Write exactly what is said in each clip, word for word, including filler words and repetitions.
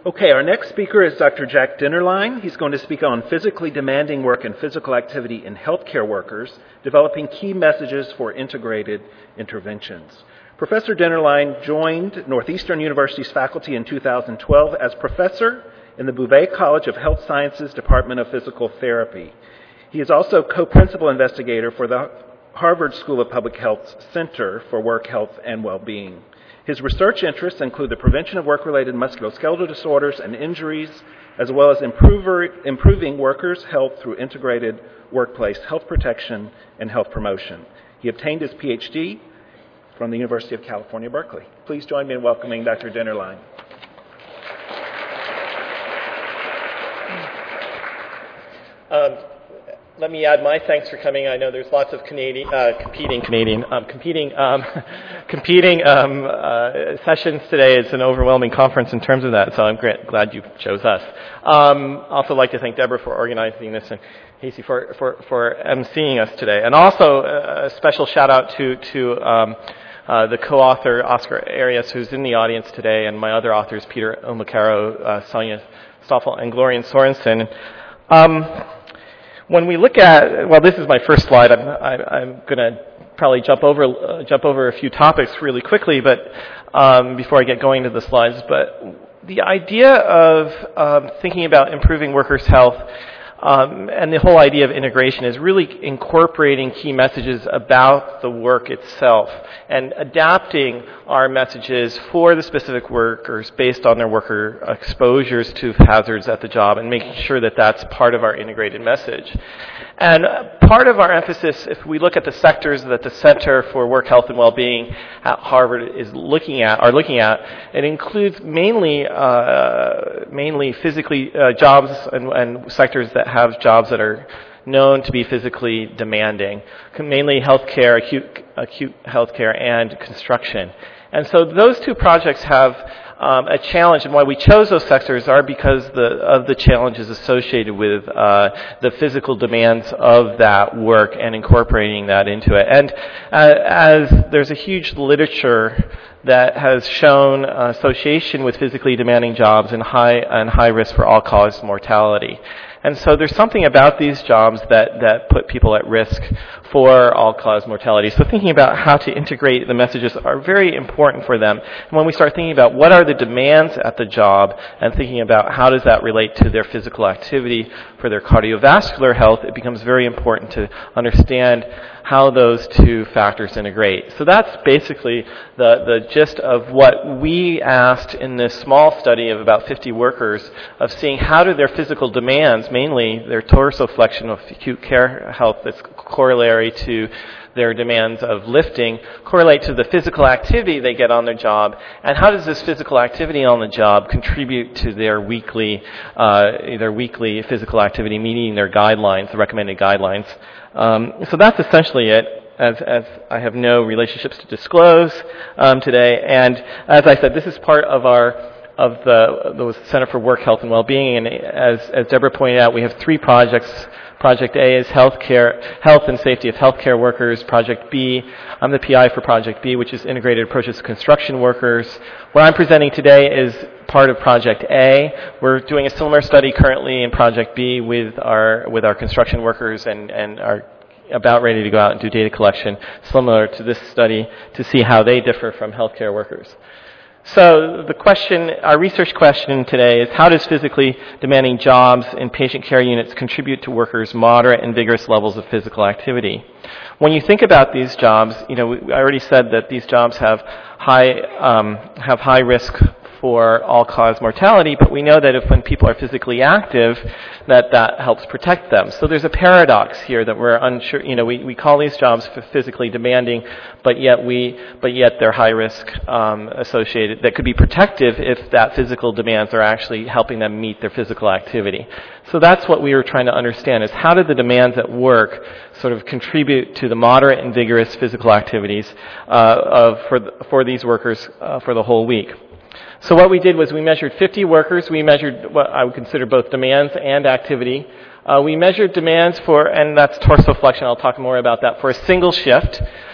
Okay, our next speaker is Doctor Jack Dinnerline. He's going to speak on physically demanding work and physical activity in healthcare workers, developing key messages for integrated interventions. Professor Dinnerline joined Northeastern University's faculty in two thousand twelve as professor in the Bouvet College of Health Sciences Department of Physical Therapy. He is also co-principal investigator for the Harvard School of Public Health's Center for Work Health and Well-Being. His research interests include the prevention of work-related musculoskeletal disorders and injuries, as well as improver, improving workers' health through integrated workplace health protection and health promotion. He obtained his P H D from the University of California, Berkeley. Please join me in welcoming Doctor Dinnerline. Um, Let me add my thanks for coming. I know there's lots of Canadian, uh, competing Canadian, um, competing, um, competing um, uh, sessions today. It's an overwhelming conference in terms of that, so I'm gra- glad you chose us. Um, also like to thank Deborah for organizing this and Casey for for for emceeing us today. And also uh, a special shout out to to um, uh, the co-author Oscar Arias, who's in the audience today, and my other authors Peter Omacaro, uh, Sonia Stoffel, and Glorian Sorensen. Um, When we look at, well, this is my first slide. I'm, I, I'm going to probably jump over uh, jump over a few topics really quickly, but um, before I get going to the slides. But the idea of um, thinking about improving workers' health um, and the whole idea of integration is really incorporating key messages about the work itself and adapting our messages for the specific workers based on their worker exposures to hazards at the job and making sure that that's part of our integrated message. And part of our emphasis, if we look at the sectors that the Center for Work Health and Well-Being at Harvard is looking at, are looking at, it includes mainly uh, mainly physically uh, jobs and, and sectors that have jobs that are known to be physically demanding, mainly healthcare, acute acute healthcare, and construction. And so those two projects have um, a challenge, and why we chose those sectors are because the, of the challenges associated with uh, the physical demands of that work and incorporating that into it. And uh, as there's a huge literature that has shown uh, association with physically demanding jobs and high and high risk for all-cause mortality. And so there's something about these jobs that, that put people at risk for all-cause mortality. So thinking about how to integrate the messages are very important for them. And when we start thinking about what are the demands at the job and thinking about how does that relate to their physical activity for their cardiovascular health, it becomes very important to understand how those two factors integrate. So that's basically the, the gist of what we asked in this small study of about fifty workers, of seeing how do their physical demands, mainly their dorsiflexion of acute care health that's corollary to their demands of lifting, correlate to the physical activity they get on their job, and how does this physical activity on the job contribute to their weekly, uh, their weekly physical activity, meeting their guidelines, the recommended guidelines. Um, so that's essentially it, as, as I have no relationships to disclose um, today. And as I said, this is part of our of the, the Center for Work Health and Well-Being. And as, as Deborah pointed out, we have three projects. Project A is healthcare, health and safety of healthcare workers. Project B, I'm the P I for Project B, which is integrated approaches to construction workers. What I'm presenting today is part of Project A. We're doing a similar study currently in Project B with our with our construction workers and, and are about ready to go out and do data collection similar to this study to see how they differ from healthcare workers. So the question, our research question today is, how does physically demanding jobs in patient care units contribute to workers' moderate and vigorous levels of physical activity? When you think about these jobs, you know, I already said that these jobs have high um, have high risk for all-cause mortality, but we know that if when people are physically active, that that helps protect them. So there's a paradox here that we're unsure, you know, we, we call these jobs physically demanding, but yet we, but yet they're high risk um, associated, that could be protective if that physical demands are actually helping them meet their physical activity. So that's what we were trying to understand, is how did the demands at work sort of contribute to the moderate and vigorous physical activities uh, of, for, the, for these workers uh, for the whole week. So what we did was we measured fifty workers. We measured what I would consider both demands and activity. Uh, we measured demands for, and that's dorsiflexion, I'll talk more about that, for a single shift.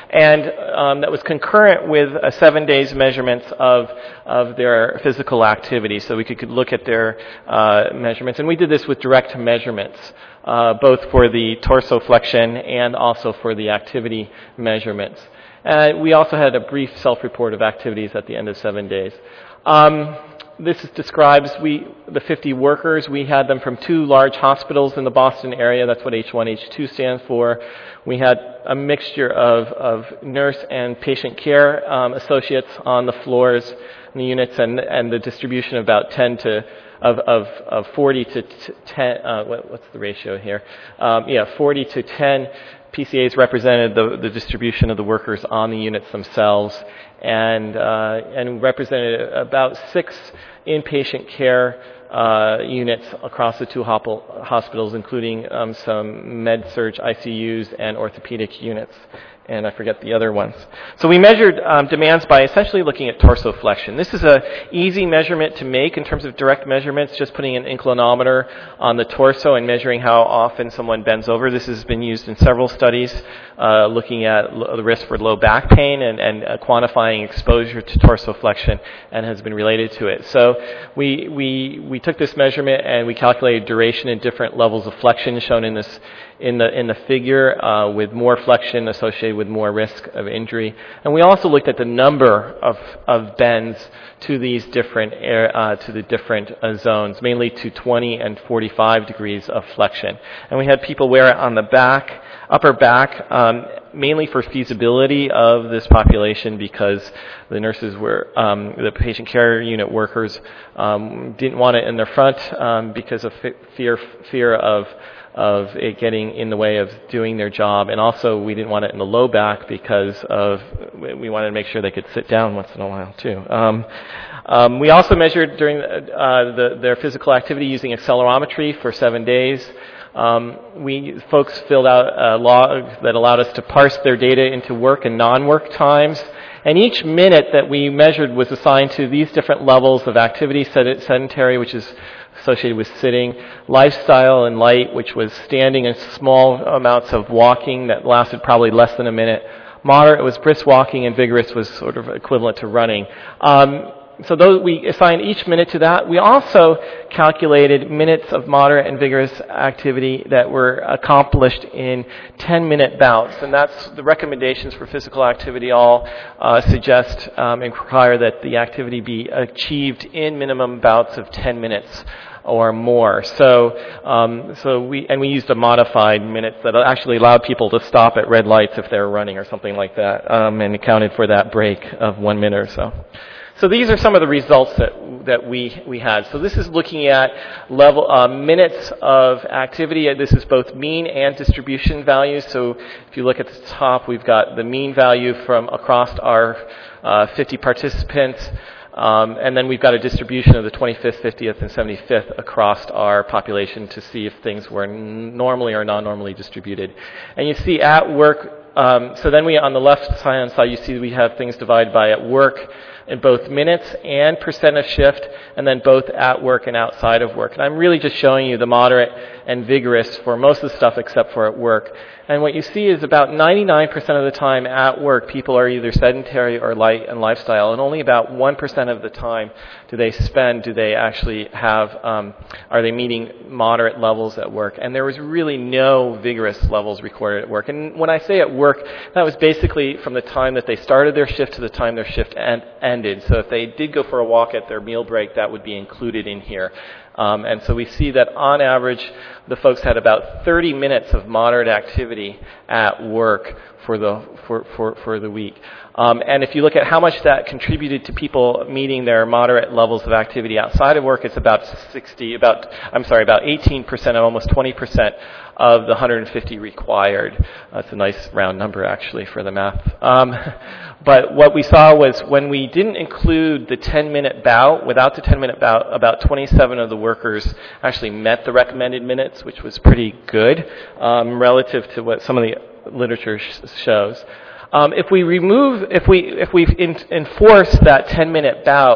and um, that was concurrent with a seven days measurements of of their physical activity. So we could, could look at their uh, measurements, and we did this with direct measurements, uh, both for the dorsiflexion and also for the activity measurements. Uh, we also had a brief self-report of activities at the end of seven days. Um, This describes we the fifty workers. We had them from two large hospitals in the Boston area. That's what H one, H two stands for. We had a mixture of, of nurse and patient care um, associates on the floors in the units, and, and the distribution of about ten to of of, of forty to ten. Uh, what, what's the ratio here? Um, yeah, forty to ten. P C As represented the, the distribution of the workers on the units themselves, and uh, and represented about six inpatient care uh, units across the two hop- hospitals, including um, some med-surg I C Us and orthopedic units. And I forget the other ones. So we measured um, demands by essentially looking at dorsiflexion. This is an easy measurement to make in terms of direct measurements, just putting an inclinometer on the torso and measuring how often someone bends over. This has been used in several studies uh, looking at l- the risk for low back pain and, and uh, quantifying exposure to dorsiflexion, and has been related to it. So we, we, we took this measurement and we calculated duration in different levels of flexion shown in this in the in the figure, uh, with more flexion associated with more risk of injury. And we also looked at the number of, of bends to these different air, uh, to the different uh, zones, mainly to twenty and forty-five degrees of flexion. And we had people wear it on the back, upper back, um, mainly for feasibility of this population, because the nurses were, um, the patient care unit workers um, didn't want it in their front um, because of f- fear fear of of it getting in the way of doing their job. And also we didn't want it in the low back because of, we wanted to make sure they could sit down once in a while too. Um, um, we also measured during the, uh, the, their physical activity using accelerometry for seven days. Um, we folks filled out a log that allowed us to parse their data into work and non-work times. And each minute that we measured was assigned to these different levels of activity: sedentary, which is associated with sitting; lifestyle and light, which was standing and small amounts of walking that lasted probably less than a minute; moderate was brisk walking; and vigorous was sort of equivalent to running. Um, so those, we assigned each minute to that. We also calculated minutes of moderate and vigorous activity that were accomplished in ten-minute bouts. And that's the recommendations for physical activity all uh, suggest um, and require that the activity be achieved in minimum bouts of ten minutes or more. So, um, so we and we used a modified minutes that actually allowed people to stop at red lights if they were running or something like that, um, and accounted for that break of one minute or so. So these are some of the results that that we we had. So this is looking at level uh, minutes of activity. This is both mean and distribution values. So if you look at the top, we've got the mean value from across our uh, fifty participants. Um, and then we've got a distribution of the twenty-fifth, fiftieth, and seventy-fifth across our population to see if things were n- normally or non-normally distributed. And you see at work, um, so then we, on the left-hand side, you see we have things divided by at work in both minutes and percent of shift, and then both at work and outside of work. And I'm really just showing you the moderate and vigorous for most of the stuff except for at work. And what you see is about ninety-nine percent of the time at work, people are either sedentary or light and lifestyle, and only about one percent of the time do they spend, do they actually have, um, are they meeting moderate levels at work. And there was really no vigorous levels recorded at work. And when I say at work, that was basically from the time that they started their shift to the time their shift end, ended. So if they did go for a walk at their meal break, that would be included in here. Um, and so we see that on average, the folks had about thirty minutes of moderate activity at work for the for, for, for the week. Um, and if you look at how much that contributed to people meeting their moderate levels of activity outside of work, it's about sixty, about I'm sorry, about eighteen percent, almost twenty percent of the one hundred fifty required. That's a nice round number, actually, for the math. Um, but what we saw was when we didn't include the ten-minute bout, without the ten-minute bout, about twenty-seven of the workers actually met the recommended minutes, which was pretty good um, relative to what some of the literature sh- shows. Um, if we remove, if we if we in, enforce that ten-minute bout,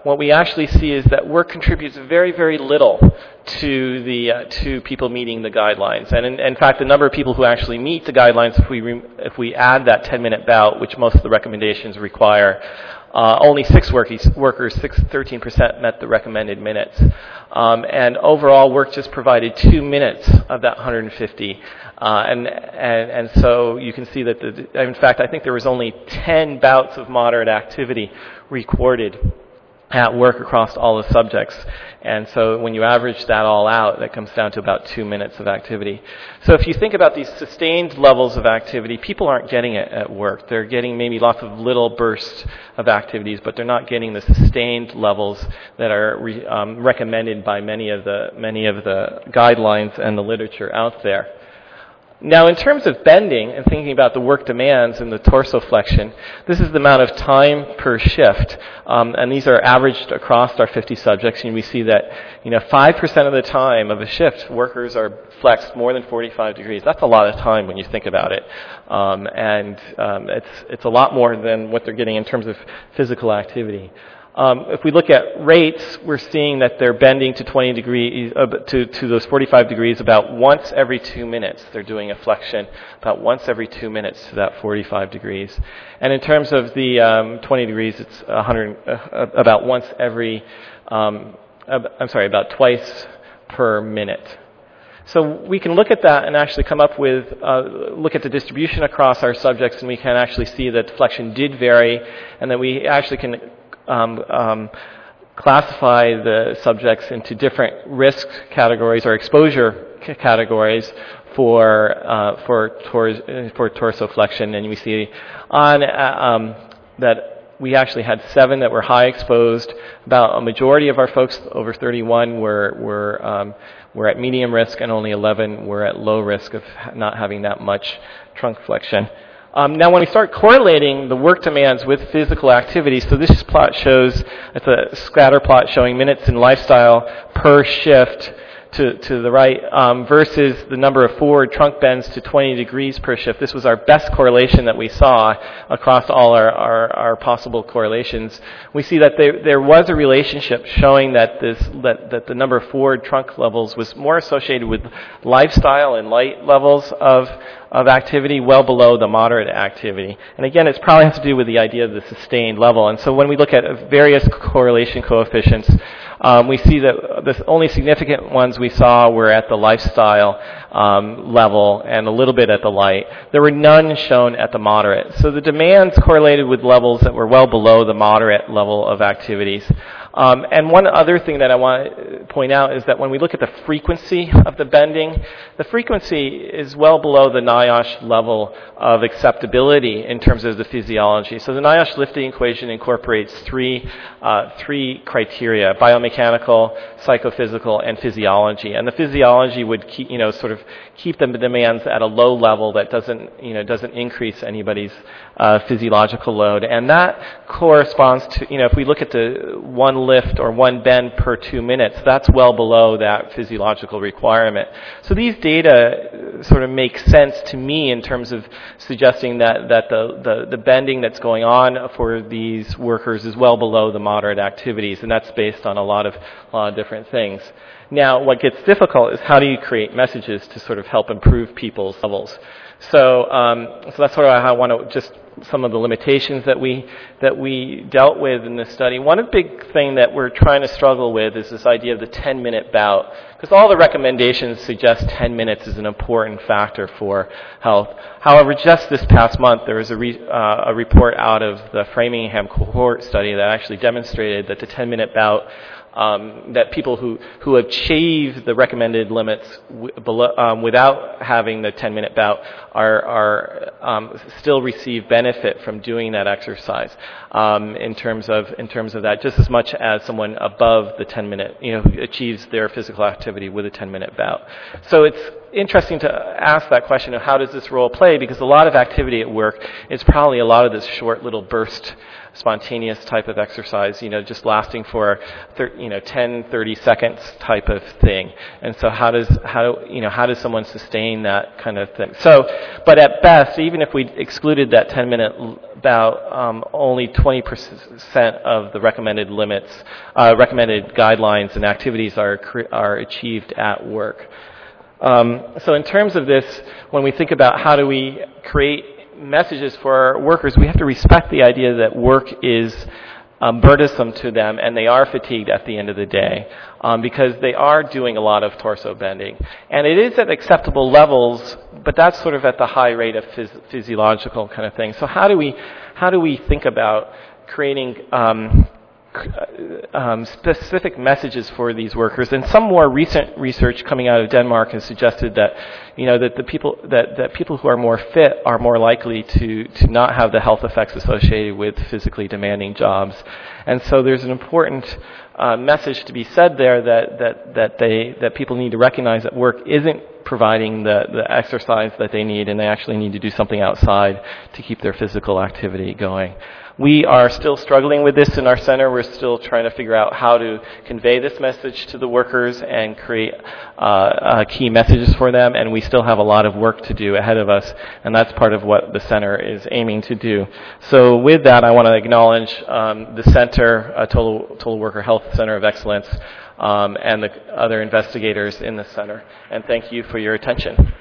what we actually see is that work contributes very, very little to the uh, to people meeting the guidelines. And in, in fact, the number of people who actually meet the guidelines, if we re- if we add that ten-minute bout, which most of the recommendations require, uh, only six workies, workers, six, thirteen percent met the recommended minutes. Um, and overall, work just provided two minutes of that one hundred fifty. Uh, and, and, and so you can see that, the, in fact, I think there was only ten bouts of moderate activity recorded at work across all the subjects. And so when you average that all out, that comes down to about two minutes of activity. So if you think about these sustained levels of activity, people aren't getting it at work. They're getting maybe lots of little bursts of activities, but they're not getting the sustained levels that are re, um, recommended by many of the many of the guidelines and the literature out there. Now, in terms of bending and thinking about the work demands and the dorsiflexion, this is the amount of time per shift, um, and these are averaged across our fifty subjects, and we see that, you know, five percent of the time of a shift, workers are flexed more than forty-five degrees. That's a lot of time when you think about it, um, and um, it's it's a lot more than what they're getting in terms of physical activity. Um, if we look at rates, we're seeing that they're bending to twenty degrees, uh, to, to those forty-five degrees about once every two minutes. They're doing a flexion about once every two minutes to that forty-five degrees. And in terms of the um, twenty degrees, it's one hundred, uh, about once every, um, uh, I'm sorry, about twice per minute. So we can look at that and actually come up with, uh, look at the distribution across our subjects, and we can actually see that flexion did vary, and that we actually can Um, um, classify the subjects into different risk categories or exposure c- categories for uh, for tor- for dorsiflexion, and we see on uh, um, that we actually had seven that were high exposed. About a majority of our folks, over thirty-one, were were um, were at medium risk, and only eleven were at low risk of not having that much trunk flexion. Um, now, when we start correlating the work demands with physical activity, so this plot shows, it's a scatter plot showing minutes in lifestyle per shift to, to the right, um, versus the number of forward trunk bends to twenty degrees per shift. This was our best correlation that we saw across all our, our, our possible correlations. We see that there, there was a relationship showing that this that, that the number of forward trunk levels was more associated with lifestyle and light levels of of activity, well below the moderate activity. And again, it's probably has to do with the idea of the sustained level. And so when we look at various correlation coefficients, um, we see that the only significant ones we saw were at the lifestyle um, level and a little bit at the light. There were none shown at the moderate. So the demands correlated with levels that were well below the moderate level of activities. Um, and one other thing that I want to point out is that when we look at the frequency of the bending, the frequency is well below the NIOSH level of acceptability in terms of the physiology. So the NIOSH lifting equation incorporates three uh, three criteria: biomechanical, psychophysical, and physiology. And the physiology would keep, you know, sort of keep the demands at a low level that doesn't, you know, doesn't increase anybody's uh, physiological load. And that corresponds to, you know, if we look at the one lift or one bend per two minutes, that's well below that physiological requirement. So these data sort of make sense to me in terms of suggesting that, that the, the, the bending that's going on for these workers is well below the moderate activities, and that's based on a lot of, a lot of different things. Now, what gets difficult is how do you create messages to sort of help improve people's levels? So, um, so that's sort of how I want to just some of the limitations that we that we dealt with in this study. One big thing that we're trying to struggle with is this idea of the ten-minute bout, because all the recommendations suggest ten minutes is an important factor for health. However, just this past month, there was a, re, uh, a report out of the Framingham cohort study that actually demonstrated that the ten-minute bout, Um, that people who, who achieve the recommended limits w- below, um, without having the ten-minute bout are, are um, still receive benefit from doing that exercise um, in terms of in terms of that, just as much as someone above the ten-minute, you know, who achieves their physical activity with a ten-minute bout. So it's interesting to ask that question of how does this role play, because a lot of activity at work is probably a lot of this short little burst, spontaneous type of exercise, you know, just lasting for, thir- you know, ten, thirty seconds type of thing. And so how does, how, you know, how does someone sustain that kind of thing? So, but at best, even if we excluded that ten minute bout, um, only twenty percent of the recommended limits, uh, recommended guidelines and activities are, are achieved at work. Um, so in terms of this, when we think about how do we create messages for our workers, we have to respect the idea that work is um, burdensome to them and they are fatigued at the end of the day um, because they are doing a lot of torso bending. And it is at acceptable levels, but that's sort of at the high rate of phys- physiological kind of thing. So how do we, how do we think about creating um, Um, specific messages for these workers? And some more recent research coming out of Denmark has suggested that, you know, that the people that, that people who are more fit are more likely to to not have the health effects associated with physically demanding jobs. And so there's an important uh, message to be said there that that that they that people need to recognize that work isn't providing the the exercise that they need, and they actually need to do something outside to keep their physical activity going. We are still struggling with this in our center. We're still trying to figure out how to convey this message to the workers and create uh, uh, key messages for them, and we still have a lot of work to do ahead of us, and that's part of what the center is aiming to do. So with that, I want to acknowledge um, the center, uh, Total, Total Worker Health Center of Excellence, um, and the other investigators in the center, and thank you for your attention.